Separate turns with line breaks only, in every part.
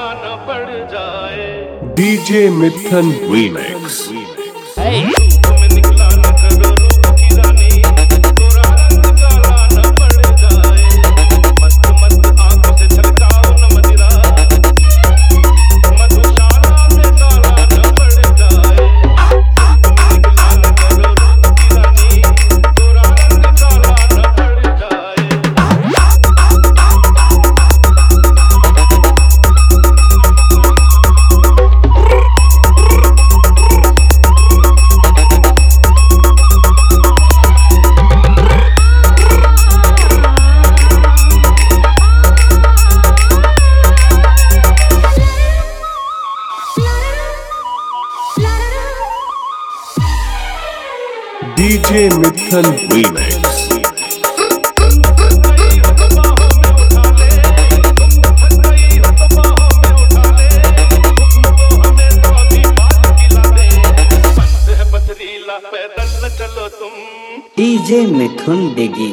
न पड़ जाए।
DJ Mithan Remix।
धूप में निकला न करो रूप की रानी, गोरा रंग काला न पड़ जाए। मस्त मस्त आंखों से छलकाओ न मदिरा, मधुशाला में काला न पड़ जाए। धूप में निकला न करो रूप की रानी, गोरा रंग काला न पड़ जाए।
DJ Mithan Remix। चलो तुम
DJ मिथुन डिगी।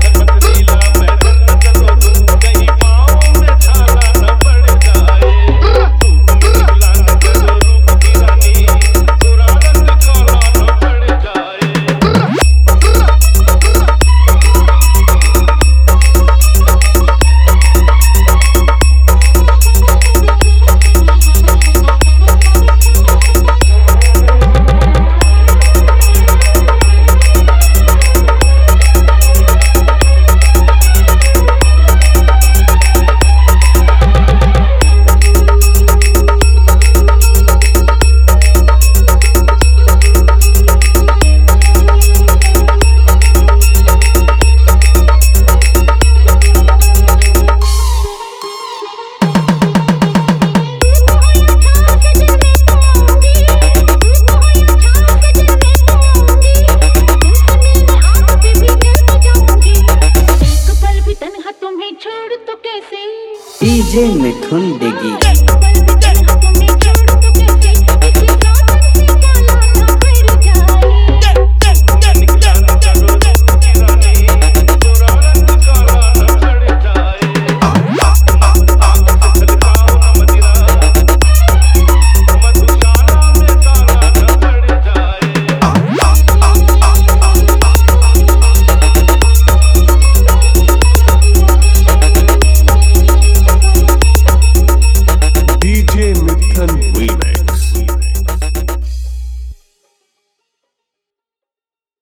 DJ मिथुन डिगी।
DJ Mithan Remix।